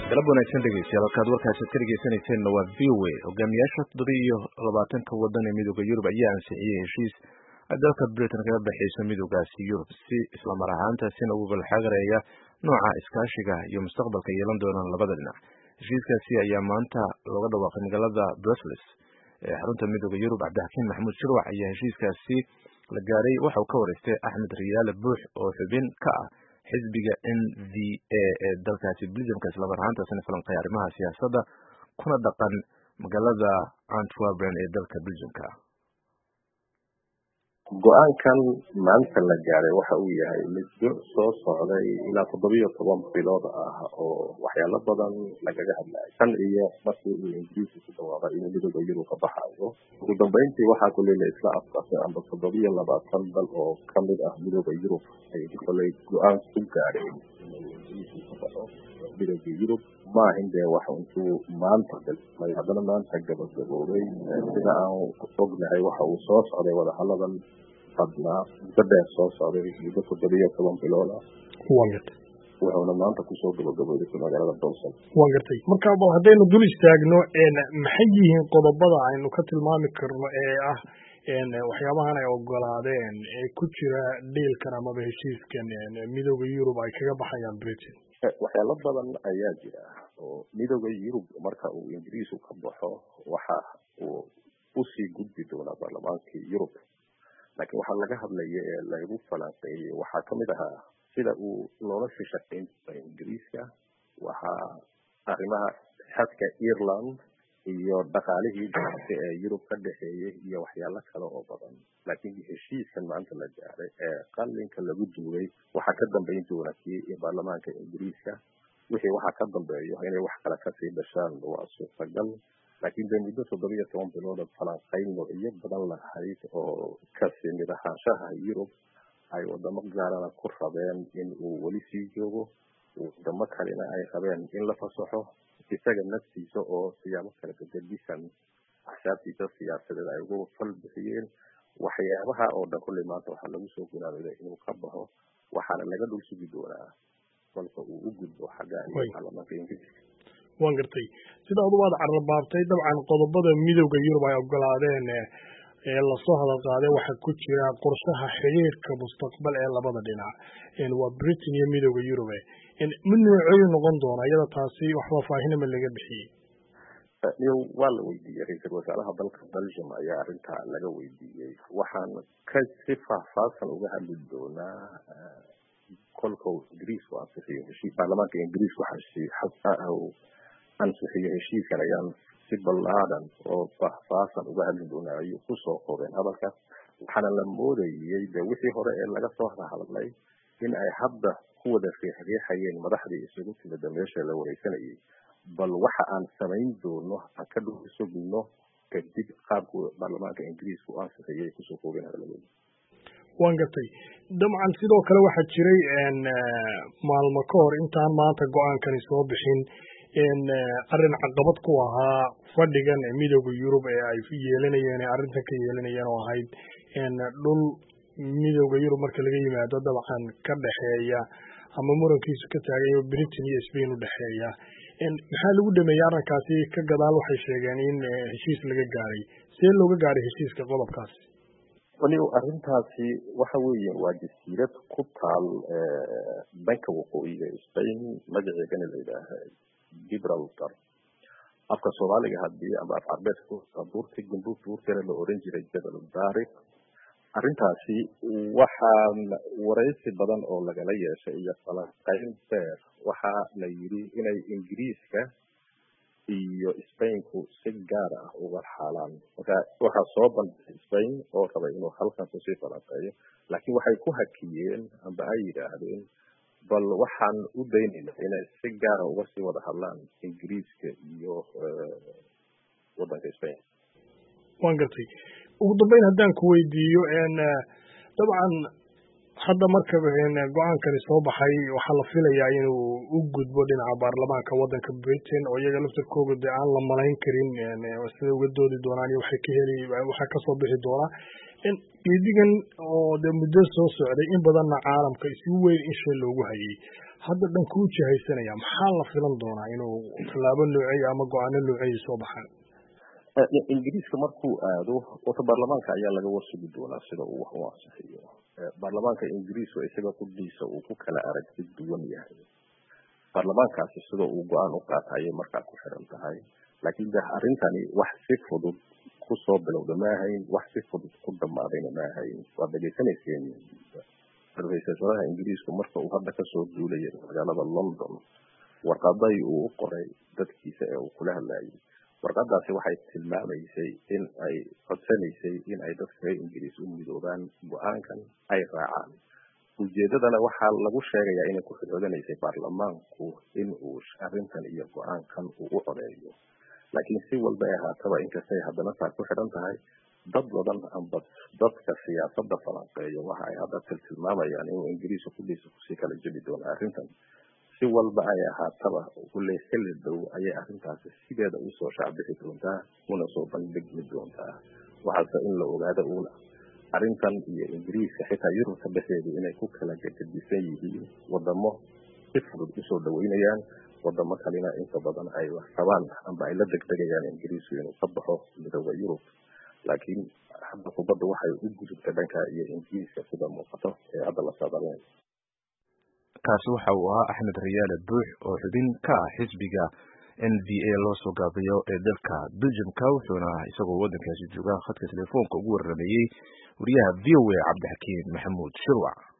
galab wanaagsan dhegeystayaal halkaad warkaasi ka dhegeysaneyseen waa VOA. Hogaamiyaasha 27 wadan ee midowga Yurub ayaa ansixiyay heshiis ay dalka Britain kaga baxayso midowgaasi Yurub si isla mar ahaantaasina ugu balxagareeya nooca iskaashiga iyo mustaqbalka yeelan doonaan labada dhinac. Heshiiskaasi ayaa maanta looga dhawaaqay magaalada Brussels ee xarunta midowga Yurub. Cabdixakiin Maxamuud Shirwac ayaa heshiiskaasi la gaaray waxa uu ka wareystay Axmed Riyaale Buux oo xubin ka ah xisbiga NVA ee dalkaasi Belgiumka isla mar ahaantaasina falanqeeya arrimaha siyaasadda kuna dhaqan magaalada Antwerpen ee dalka Belgiumka. Go'aankan maanta la gaaray waxa uu yahay muddo soo socday ilaa 17 bilood ah oo waxyaalo badan lagaga hadlay tan iyo markii uu Ingiriisku ku dhawaaqay inuu midowga Yurub ka baxayo. Ugu dambeyntii waxaa ku leeyahay isla afkaasay amba 27 dal oo ka mid ah midowga Yurub ay kolay go'aan ku gaareen midowga Yurub ma hindee waxa uu maanta haddana maanta gabagaboobay sida aan ognahay waxa uu soo socday wada haladan hadna dadda soo socday muddo 17 bilood ah wuxuuna maanta kusoo gabagabooday magaalada Brussels. Waan gartay marka haddaynu dul istaagno maxay yihiin qodobada aynu ka tilmaami karno ee ah waxyaabahan ay ogolaadeen ee ku jira dealkan ama heshiiskan midowga Yurub ay kaga baxayaan Britain? waxyaalo badan ayaa jira oo midowga Yurub marka uu Ingiriisku ka baxo waxa uu u sii gudbi doonaa baarlamaanka Yurub. laakiin waxa laga hadlayay ee lagu falanqeeyay waxa kamid ah sida uu loola shaqeyn Ingiriiska waxa arrimaha xadka Ireland iyo dhaqaalihii ganacsi ee Yurub ka dhaxeeyay iyo waxyaalo kale oo badan. laakiin heshiiskan maanta la gaaray ee qalinka lagu duubay waxa ka dambeyn doona kii baarlamaanka Ingiriiska wixii waxa ka dambeeyo inay wax kala ka sii dhashaan waa suurtagal. laakiin muddo 17 bilood falanqeyn iyo badan lahayd oo ka timid ahaanshaha Yurub ay wadamo gaarana ku rabeen in uu wali sii joogo wadamo kalena ay rabeen in la fasaxo isaga naftiisa oo siyaabo kala bedelisan axsaabtiisa siyaasadeed ay ugu falbixiyeen waxyaabaha oo dhan kulli maanta waxa lagu soo guulaaday inuu ka baxo waxaana laga dhul sugi doonaa balse uu u gudbo xagga baarlamaanka Ingiriiska. waan gartay sida aad waad carrabaabtay dabcan qodobada midowga Yurub ay ogolaadeen ee la soo hadal qaaday waxa ku jira qorshaha xiriirka mustaqbal ee labada dhinac waa Britain iyo midowga Yurub mid noocyo noqon doona iyada taasi waxba faahin ma laga bixiyay. waa la weydiiyay ra'iisul wasaaraha dalka Belgium ayaa arrinta laga weydiiyay waxaan ka si faahfaahsan uga hadli doonaa kolka Ingiriisku ansixiyay heshiis baarlamaanka Ingiriisku ansixiyay heshiiskan ayaan si ballaaran oo faahfaahsan uga hadli doonaa ayuu ku soo qoreen hadalka waxaana la moodayay wixii hore ee laga soo hadlay in ay hadda ku wada riixayeen madaxdii isugu timid meesha la wareysanayay bal waxa aan samayn doono aan ka dhuusugno kadib qaabka baarlamaanka Ingiriisku ansixiyay ku soo koobeen hadalladooda. waan gartay dabcan sidoo kale waxaa jiray maalmo ka hor intaan maanta go'aankani soo bixin arrin caqabad ku ahaa fadhigan midowga Yurub ee ay yeelanayeen arrintan ka yeelanayeen oo ahayd dhul midowga Yurub marka laga yimaado dabcan ka dhaxeeya ama murankiisu ka taagayo Britain iyo Spain u dhaxeeya maxaa lagu dhameeyay arrinkaasi ka gadaal waxay sheegeen in heshiis laga gaaray see looga gaaray heshiiska qodobkaasi. arrintaasi waxa weeye waa jasiirad ku taal dhanka waqooyiga Spain magaceedana la yiraahdo Gibraltar. afka Soomaaliga hadii ama af Carbeedku buurta Gumbuurta la oran jiray Jabal Tariq. arrintaasi waxaan wareysi badan oo lagala yeeshay iyo falanqeyn dheer waxa la yiri inay Ingiriiska iyo Spainku si gaar ah uga xaalaan waxa soo bandhigay Spain oo rabay inuu halkan ku sii falanqeeyo laakiin waxay ku hakiyeen amba ay yiraahdeen bal waxaan u daynaynaa inay si gaar ah uga sii wada hadlaan Ingiriiska iyo wadanka Spain. waan gartay ugu dambeyn haddaan ku weydiiyo dabcan hadda marka go'aankani soo baxay waxaa la filayaa inuu u gudbo dhinaca baarlamaanka wadanka Britain oo iyaga laftirkooda aan la malayn karin sida uga doodi doonaan iyo waxa ka soo bixi doona geedigan oo muddo soo socday in badanna caalamka si weyn in shay loogu hayay hadda dhan kuu jihaysanaya maxaa la filan doonaa inuu tallaabo noocay ama go-aano noocay soo baxaan ingiriiska markuu aado wata baarlamaanka ayaa laga warsugi doonaa sida uu wax u ansixiyo baarlamaanka ingiriisku isaga qudhiisa uu ku kala aragti duwan yahay baarlamaankaasi sida uu go-aan u qaata ayay markaa ku xiran tahay laakiin de arrintani wax si fudud kusoo bilowda ma ahayn wax si fudud ku dhammaadayna ma ahayn waa dhegaysanayseen ra-iisul wasaaraha ingiriisku marka uu hadda kasoo duulayay magaalada London warqaday uu u qoray dadkiisa ee uu kula hadlayay warqadaasi waxay tilmaamaysay in ay codsanaysay in ay dadka reer ingiriis u midoobaan go-aankan ay raacaan ujeedadana waxaa lagu sheegayaa inay ku xidhoodanaysay baarlamaanku in uu arrintan iyo go-aankan uu u codeeyo laakiin si walba ay ahaataba inkastay haddana taa ku xidhan tahay dad badan amba dadka siyaasadda falanqeeya waxa ay hadda tilmaamayaan inuu ingiriisku kudhiisa kusii kala jebi doono arrintan si walba ay ahaataba kulley xilli dhow ayay arrintaasi sideeda usoo shaacbixi doontaa una soo bandhigi doontaa waxaase in la ogaado uuna arrintan iyo ingiriiska xitaa yurubka dhexdeedu inay ku kala gagadisan yihiin wadamo si fudud usoo dhaweynayaan wadamo kalena inta badan ay rabaan amba ay la degdegayaan ingiriisku inuu ka baxo midooda yurub laakiin hadda kubadda waxay u gudubta dhanka iyo ingiriiska sida muuqato ee hadda la saadaleen kaasi waxa uu ahaa Axmed Riyaale Buux oo xubin ka ah xisbiga NVA loo soo gaabiyo ee dalka Belgium-ka wuxuuna isagoo waddankaasi jooga khadka telefoonka ugu warramayay wariyaha VOA Cabdixakiin Maxamuud Shirwac